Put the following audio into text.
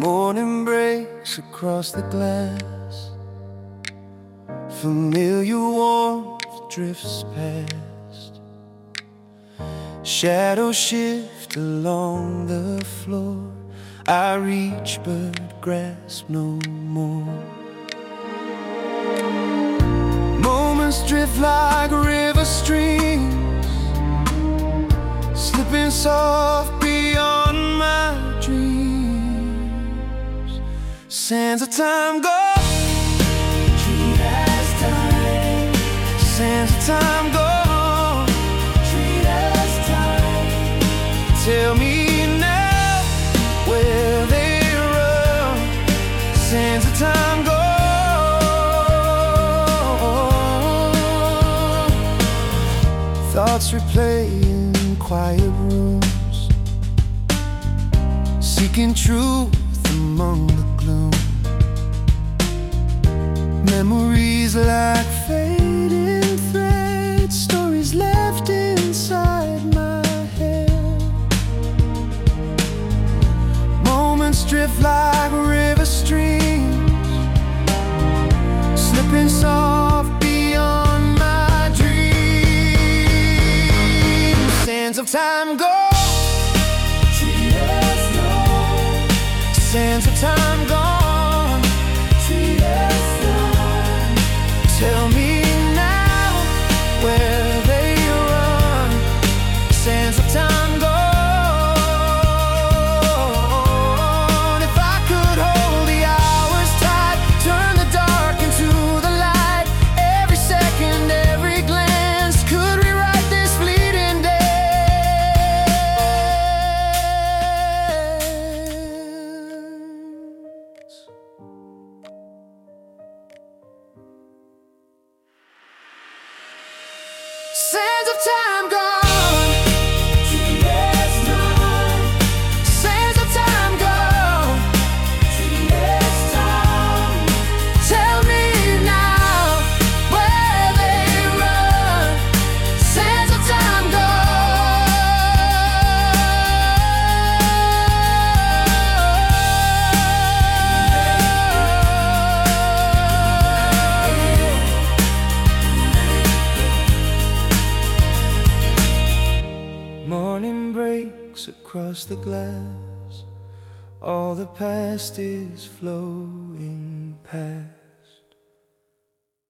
Morning breaks across the glass, familiar warmth drifts past. Shadows shift along the floor. I reach but grasp no more. Moments drift like river streams, slipping soft beyond my dreams. Sands of time go, treat as time. Sands of time go, treat as time. Tell me now where they run. Sands of time go. Thoughts replay in quiet rooms, seeking truth among the gloom. Memories like fading threads, stories left inside my head. Moments drift like river streams, slipping soft beyond my dreams. Sands of time go, treat as long. Sands of time gone, treat as long. Tell me now where they run. Sands of time gone. If I could hold the hours tight, turn the dark into the light. Every second, every glance could rewrite this fleeting day. Sands of time gone, treat as time. Sands of time gone, treat as time. Tell me now where they run. Sands of time Morning breaks across the glass, all the past is flowing past.